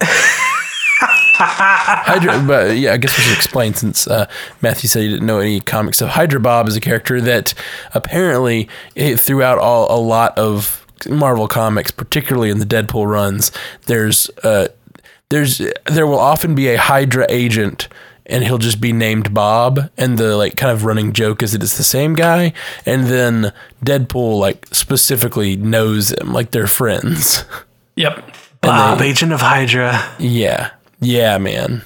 Hydra, but yeah, I guess we should explain since uh, Matthew said he didn't know any comic stuff. Hydra Bob is a character that apparently it, throughout all a lot of Marvel comics, particularly in the Deadpool runs, there's uh, there's there will often be a Hydra agent, and he'll just be named Bob, and the like kind of running joke is that it's the same guy, and then Deadpool like specifically knows him, like they're friends. Yep, Bob, they- Agent of Hydra. Yeah, yeah, man.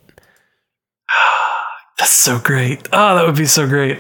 That's so great. Oh, that would be so great.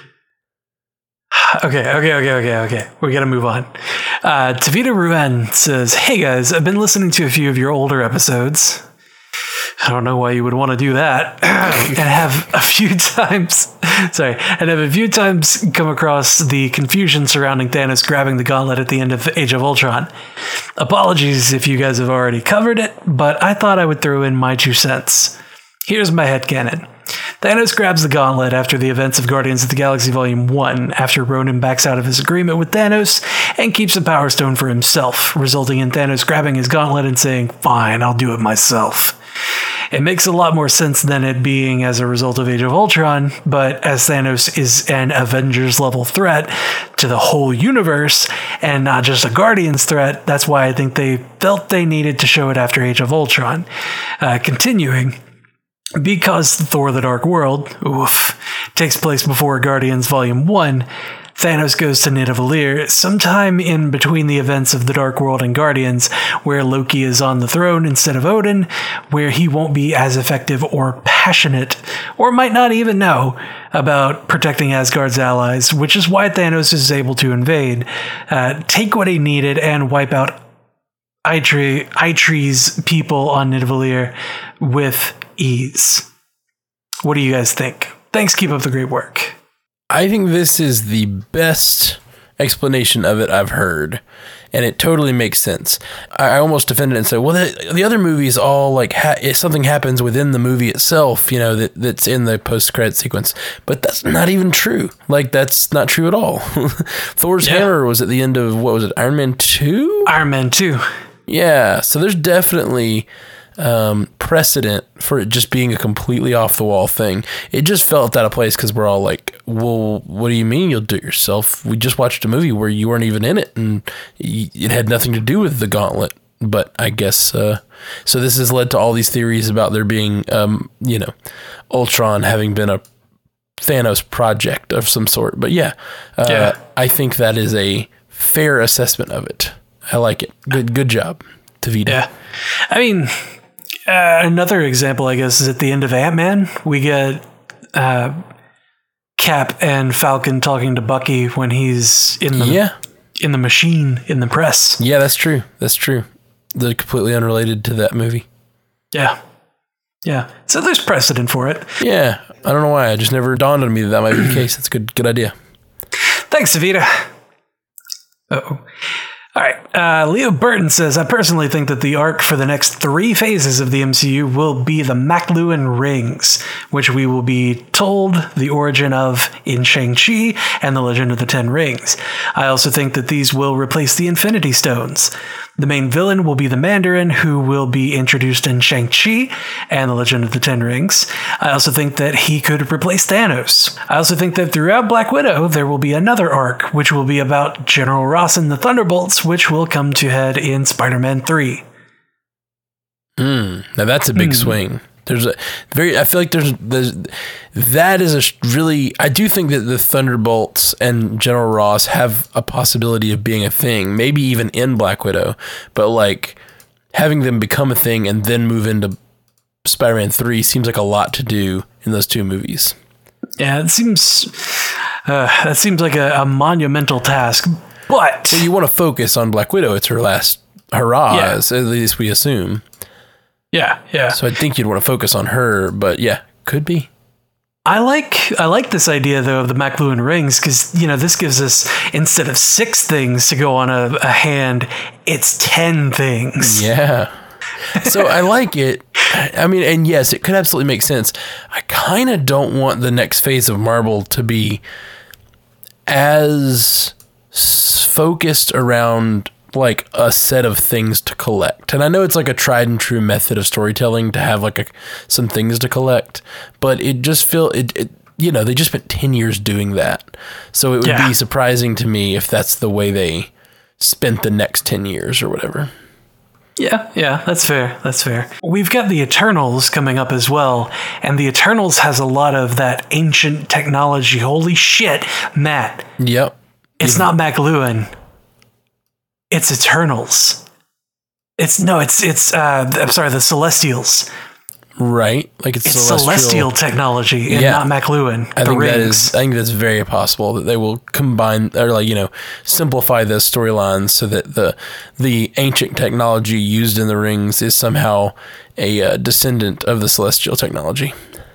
Okay, okay, okay, okay, okay. We got to move on. Uh, Tavita Ruan says, "Hey guys, I've been listening to a few of your older episodes. I don't know why you would want to do that, and have a few times, sorry, and have a few times come across the confusion surrounding Thanos grabbing the gauntlet at the end of Age of Ultron. Apologies if you guys have already covered it, but I thought I would throw in my two cents. Here's my headcanon. Thanos grabs the gauntlet after the events of Guardians of the Galaxy Volume one, after Ronan backs out of his agreement with Thanos and keeps the Power Stone for himself, resulting in Thanos grabbing his gauntlet and saying, "Fine, I'll do it myself." It makes a lot more sense than it being as a result of Age of Ultron, but as Thanos is an Avengers-level threat to the whole universe and not just a Guardians threat, that's why I think they felt they needed to show it after Age of Ultron. Uh, continuing... Because Thor the Dark World, oof, takes place before Guardians Volume one, Thanos goes to Nidavellir sometime in between the events of the Dark World and Guardians, where Loki is on the throne instead of Odin, where he won't be as effective or passionate, or might not even know, about protecting Asgard's allies, which is why Thanos is able to invade, uh, take what he needed, and wipe out Eitri, Eitri's people on Nidavellir with ease. What do you guys think? Thanks, keep up the great work. I think this is the best explanation of it I've heard, and it totally makes sense. I, I almost defended it and said, well, the, the other movies all like ha- if something happens within the movie itself, you know, that that's in the post-credit sequence, but that's not even true. Like, that's not true at all. Thor's Yeah. hammer was at the end of, what was it, Iron Man two? Iron Man two. Yeah, so there's definitely um, precedent for it just being a completely off the wall thing. It just felt out of place because we're all like, well, what do you mean you'll do it yourself? We just watched a movie where you weren't even in it and it had nothing to do with the Gauntlet. But I guess, uh, so this has led to all these theories about there being, um, you know, Ultron having been a Thanos project of some sort. But yeah, uh, yeah, I think that is a fair assessment of it. I like it. Good, good job, Tavita. Yeah. I mean, uh, another example, I guess, is at the end of Ant-Man. We get uh, Cap and Falcon talking to Bucky when he's in the yeah. in the machine in the press. Yeah, that's true. That's true. They're completely unrelated to that movie. Yeah. Yeah. So there's precedent for it. Yeah. I don't know why. It just never dawned on me that that might be the case. That's a good, good idea. Thanks, Savita. Uh-oh. All right. Uh, Leo Burton says, I personally think that the arc for the next three phases of the M C U will be the McLuhan rings, which we will be told the origin of in Shang-Chi and the Legend of the Ten Rings. I also think that these will replace the Infinity Stones. The main villain will be the Mandarin, who will be introduced in Shang-Chi and the Legend of the Ten Rings. I also think that he could replace Thanos. I also think that throughout Black Widow, there will be another arc, which will be about General Ross and the Thunderbolts, which will come to head in Spider-Man three. Mm, now that's a big mm. swing. There's a very, I feel like there's, there's, that is a really, I do think that the Thunderbolts and General Ross have a possibility of being a thing, maybe even in Black Widow, but like having them become a thing and then move into Spider-Man three seems like a lot to do in those two movies. Yeah, it seems, uh, that seems like a, a monumental task, but. Well, you want to focus on Black Widow. It's her last hurrah, yeah. As at least we assume. Yeah, yeah. So I think you'd want to focus on her, but yeah, could be. I like I like this idea though of the McLuhan rings because you know this gives us instead of six things to go on a, a hand, it's ten things. Yeah. So I like it. I mean, and yes, it could absolutely make sense. I kind of don't want the next phase of Marvel to be as focused around like a set of things to collect. And I know it's like a tried and true method of storytelling to have like a, some things to collect, but it just feel it, it you know, they just spent ten years doing that. So it would yeah. be surprising to me if that's the way they spent the next ten years or whatever. Yeah, yeah, that's fair. That's fair. We've got the Eternals coming up as well, and the Eternals has a lot of that ancient technology. Holy shit, Matt. Yep. It's Even- not McLuhan. It's Eternals. It's no, it's it's. Uh, I'm sorry, the Celestials. Right, like it's, it's celestial. celestial technology, and yeah. not McLuhan. I the think rings. that is. I think that's very possible that they will combine or like you know simplify the storylines so that the the ancient technology used in the rings is somehow a uh, descendant of the celestial technology.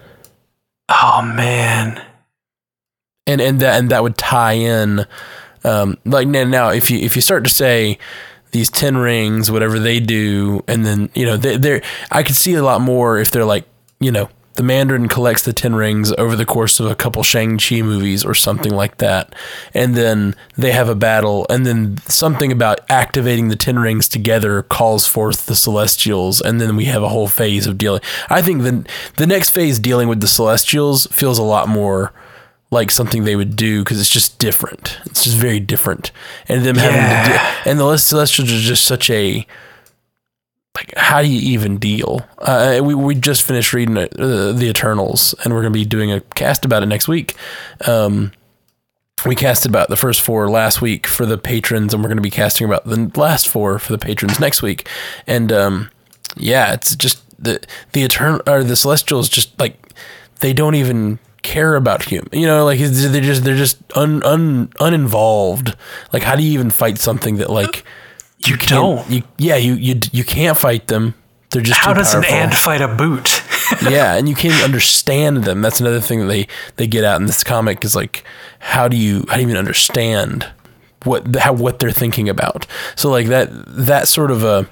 Oh man, and and that and that would tie in. Um, like now, if you if you start to say these ten rings, whatever they do, and then you know they they're I could see a lot more if they're like you know the Mandarin collects the ten rings over the course of a couple Shang-Chi movies or something like that, and then they have a battle, and then something about activating the ten rings together calls forth the Celestials, and then we have a whole phase of dealing. I think the the next phase dealing with the Celestials feels a lot more like something they would do because it's just different. It's just very different. And them having yeah. to deal, and the Celestials are just such a, like, how do you even deal? Uh, we, we just finished reading uh, The Eternals, and we're going to be doing a cast about it next week. Um, we casted about the first four last week for the patrons, and we're going to be casting about the last four for the patrons next week. And um, yeah, it's just the, the Eternal, or the Celestials just like, they don't even care about human, you know, like they're just they're just un, un uninvolved. Like, how do you even fight something that like you, you don't? You, yeah, you you you can't fight them. They're just how too does powerful. An ant fight a boot? Yeah, and you can't understand them. That's another thing that they they get at in this comic is like, how do you how do you even understand what how what they're thinking about? So like that that sort of a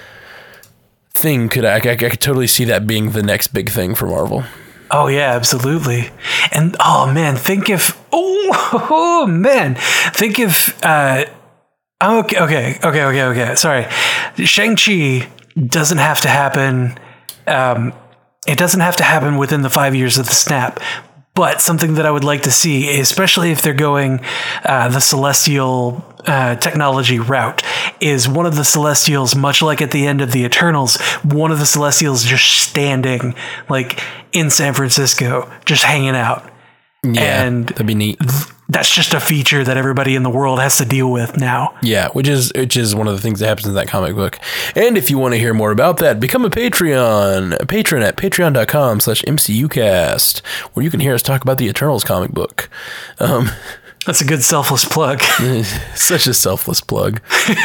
thing could I, I, I could totally see that being the next big thing for Marvel. Oh yeah, absolutely. And oh man, think if oh, oh man, think if uh, Oh, okay, okay, okay, okay, okay. Sorry. Shang-Chi doesn't have to happen. Um, it doesn't have to happen within the five years of the snap. But something that I would like to see, especially if they're going uh, the Celestial uh, technology route, is one of the Celestials, much like at the end of the Eternals, one of the Celestials just standing like in San Francisco, just hanging out. Yeah, and that'd be neat. Th- that's just a feature that everybody in the world has to deal with now. Yeah, which is which is one of the things that happens in that comic book. And if you want to hear more about that, become a Patreon. Patron at patreon.com slash MCUcast, where you can hear us talk about the Eternals comic book. Um, that's a good selfless plug. Such a selfless plug.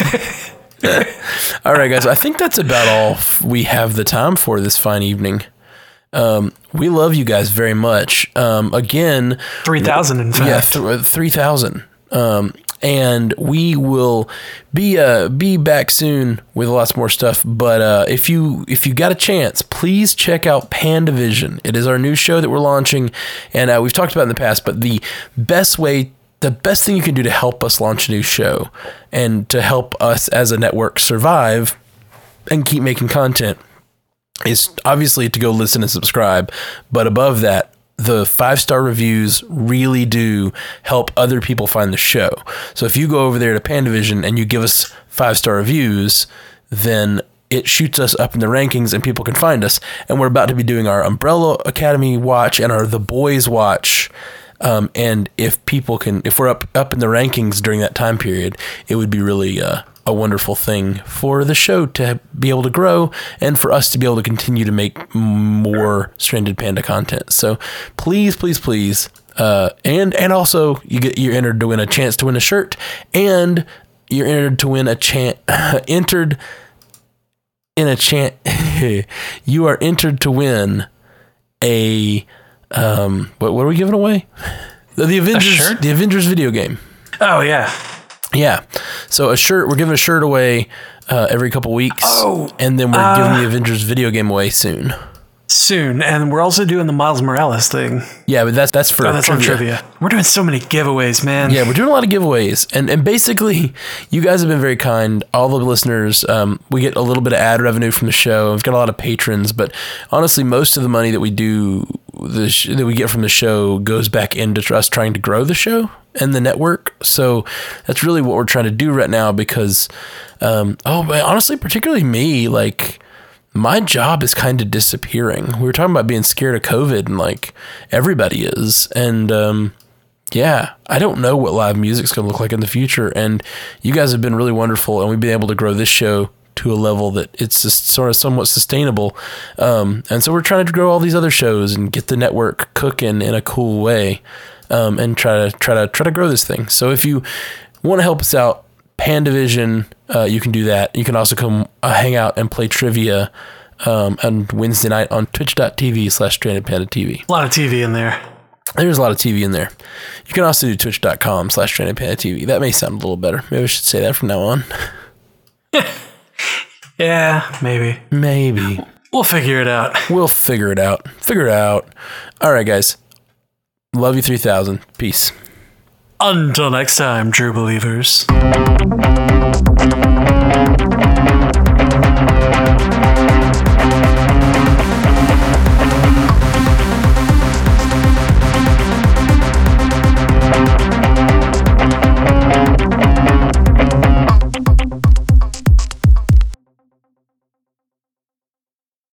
All right, guys, I think that's about all we have the time for this fine evening. Um, we love you guys very much. Um, again, three thousand in fact. Yeah, th- three thousand. Um, and we will be uh be back soon with lots more stuff. But uh, if you if you got a chance, please check out PandaVision. It is our new show that we're launching, and uh, we've talked about it in the past. But the best way, the best thing you can do to help us launch a new show and to help us as a network survive and keep making content is obviously to go listen and subscribe. But above that, the five-star reviews really do help other people find the show. So if you go over there to PandaVision and you give us five-star reviews, then it shoots us up in the rankings and people can find us. And we're about to be doing our Umbrella Academy watch and our The Boys watch. Um, and if people can, if we're up, up in the rankings during that time period, it would be really uh, a wonderful thing for the show to be able to grow and for us to be able to continue to make more Stranded Panda content. So please, please, please. Uh, and, and also you get, you're entered to win a chance to win a shirt, and you're entered to win a chance, entered in a chance. You are entered to win a, um, what, what are we giving away? The, the Avengers, the Avengers video game. Oh yeah. Yeah. So a shirt, we're giving a shirt away uh, every couple weeks. Oh, and then we're uh, giving the Avengers video game away soon. Soon. And we're also doing the Miles Morales thing. Yeah, but that's that's for oh, that's trivia. On trivia. We're doing so many giveaways, man. Yeah, we're doing a lot of giveaways. And and basically, you guys have been very kind. All the listeners, um, we get a little bit of ad revenue from the show. We've got a lot of patrons. But honestly, most of the money that we do, the sh- that we get from the show goes back into us trying to grow the show and the network. So that's really what we're trying to do right now because, um, oh, but honestly, particularly me, like, my job is kind of disappearing. We were talking about being scared of COVID, and like everybody is. And um, yeah, I don't know what live music's going to look like in the future. And you guys have been really wonderful, and we've been able to grow this show to a level that it's just sort of somewhat sustainable. Um, and so we're trying to grow all these other shows and get the network cooking in a cool way, um, and try to try to try to grow this thing. So if you want to help us out, PandaVision, uh, you can do that. You can also come uh, hang out and play trivia um, on Wednesday night on twitch.tv slash stranded panda TV. A lot of T V in there. There's a lot of T V in there. You can also do twitch.com slash stranded panda TV. That may sound a little better. Maybe I should say that from now on. Yeah, maybe. Maybe. We'll figure it out. We'll figure it out. Figure it out. All right, guys. Love you three thousand. Peace. Until next time, true believers.